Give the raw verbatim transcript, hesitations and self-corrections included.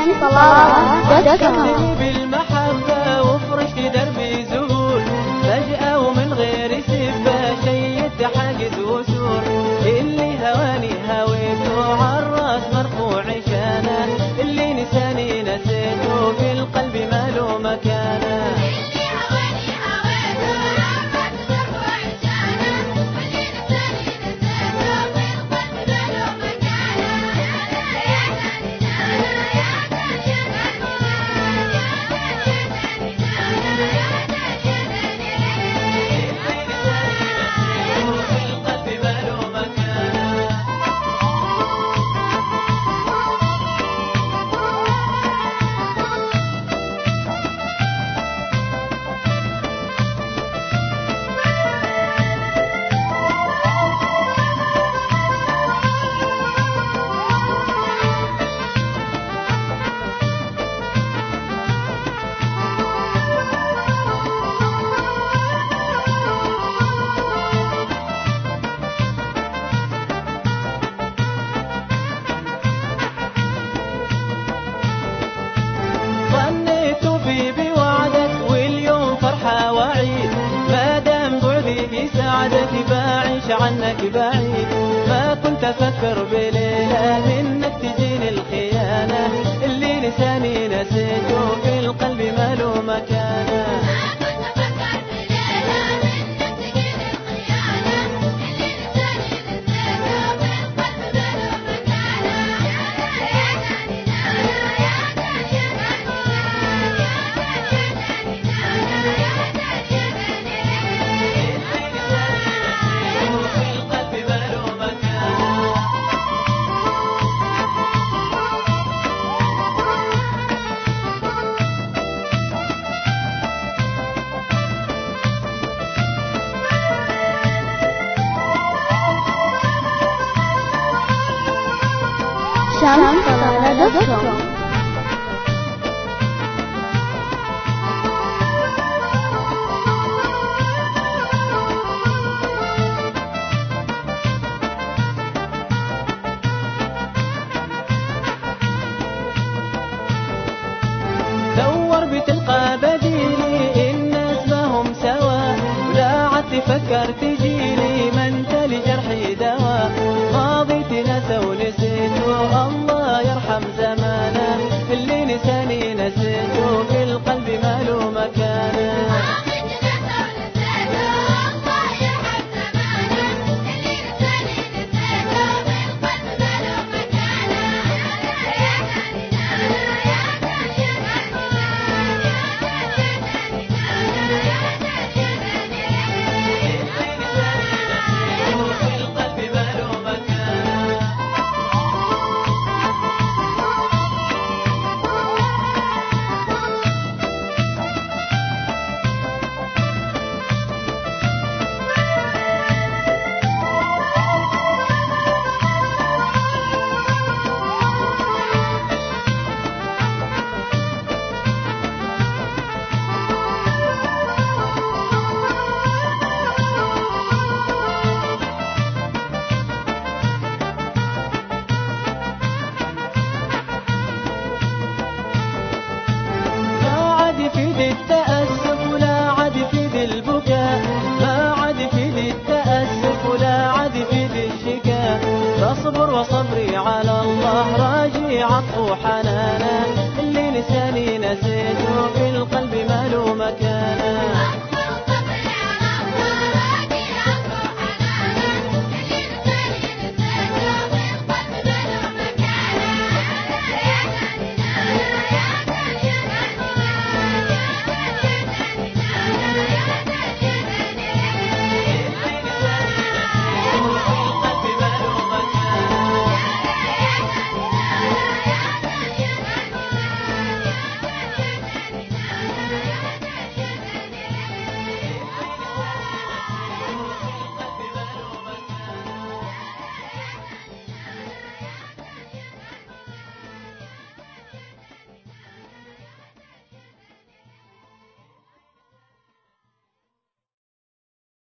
صلاة تكتبني بالمحبة وفرشت دربي زهور فجأة ومن غير سبة شيدت حاجز وسور اللي هواني هويته عالراس مرفوع شانه اللي نساني نسيته في القلب ماله مكانه سعادتي بعيش عنك بعيد ما كنت أفكر بليلة إنك تجيني الخيانة اللي لساني نسيته في القلب ماله مكانه شمس صلاة دوت كوم. دور بتلقى بديلي الناس ما هم سوا ولا عاد تفكر تجيلي ما انت لجرحي دوا ماضي تنسى ونسيته الله يرحم زمانه اللي نساني نسيته في القلب ماله مكانه اصبر وصبري على الله راجي عطف وحنانه اللي لساني نسيته في القلب